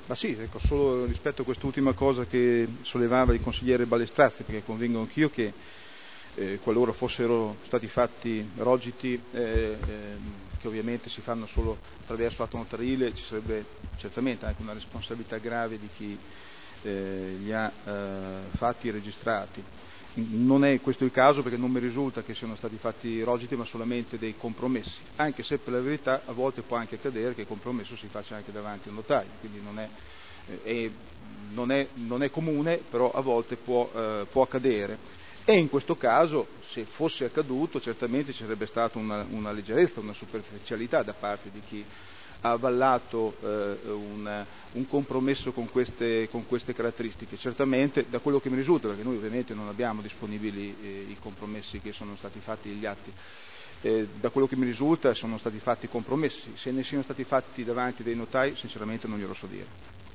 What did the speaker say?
Ma sì, ecco, solo rispetto a quest'ultima cosa che sollevava il consigliere Balestrazzi, perché convengo anch'io che qualora fossero stati fatti rogiti che ovviamente si fanno solo attraverso l'atto notarile, ci sarebbe certamente anche una responsabilità grave di chi li ha fatti e registrati. Non è questo il caso, perché non mi risulta che siano stati fatti rogiti, ma solamente dei compromessi, anche se per la verità a volte può anche accadere che il compromesso si faccia anche davanti a un notaio, quindi non è comune, però a volte può accadere. E in questo caso, se fosse accaduto, certamente ci sarebbe stata una leggerezza, una superficialità da parte di chi ha avallato un compromesso con queste caratteristiche. Certamente, da quello che mi risulta, perché noi ovviamente non abbiamo disponibili i compromessi che sono stati fatti, gli atti, da quello che mi risulta sono stati fatti compromessi. Se ne siano stati fatti davanti dei notai, sinceramente non glielo so dire.